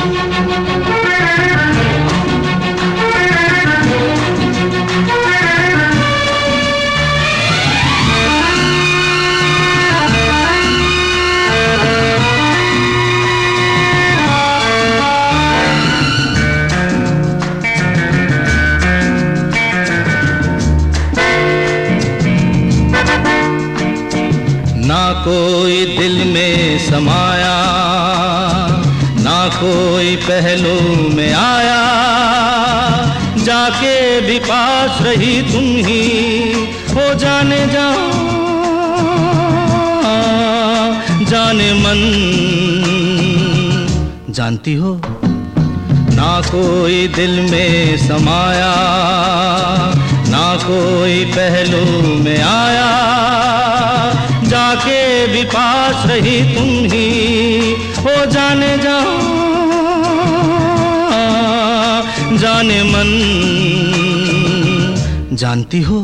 ना कोई दिल में समाया, ना कोई पहलू में आया, जाके भी पास रही तुम ही हो जाने जा, जाने मन। जानती हो ना कोई दिल में समाया, ना कोई पहलू में आया, जाके भी पास रही तुम ही हो जाने जा, जाने मन। जानती हो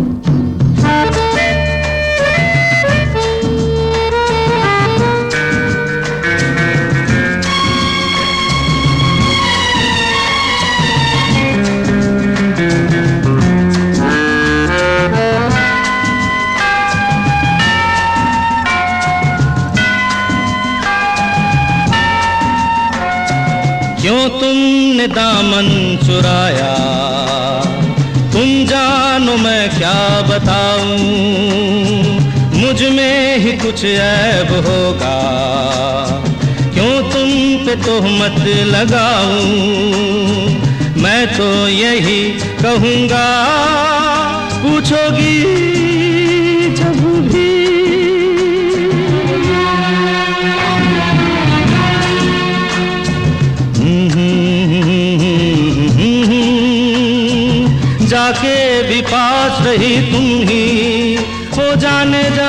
क्यों तुमने दामन चुराया, तुम जानो मैं क्या बताऊं, मुझ में ही कुछ ऐब होगा, क्यों तुम पे तोहमत लगाऊं, मैं तो यही कहूँगा, पूछोगी जब भी जाके भी पास रही तुम ही हो जाने जा,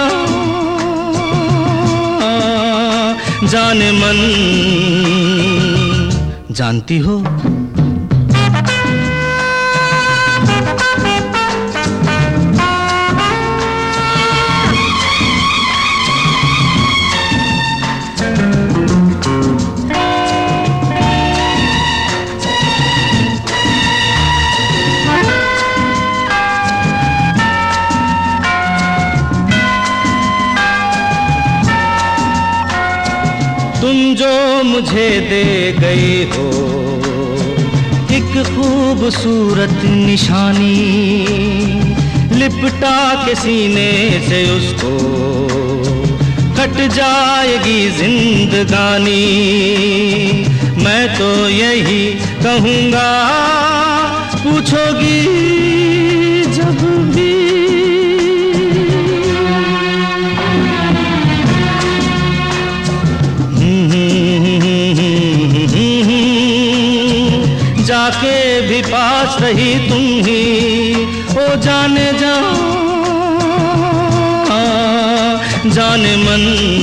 जाने मन। जानती हो तुम जो मुझे दे गई हो एक खूबसूरत निशानी, लिपटा के सीने से उसको कट जाएगी जिंदगानी, मैं तो यही कहूँगा, पूछोगी जब भी जाके भी पास रही तुम ही हो जाने जा, जाने मन।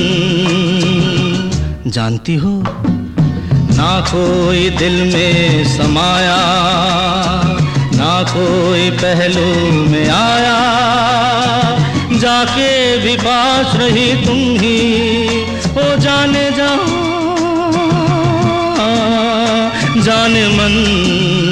जानती हो ना कोई दिल में समाया, ना कोई पहलू में आया, जाके भी पास रही तुम ही हो जाने जा, जाने मन।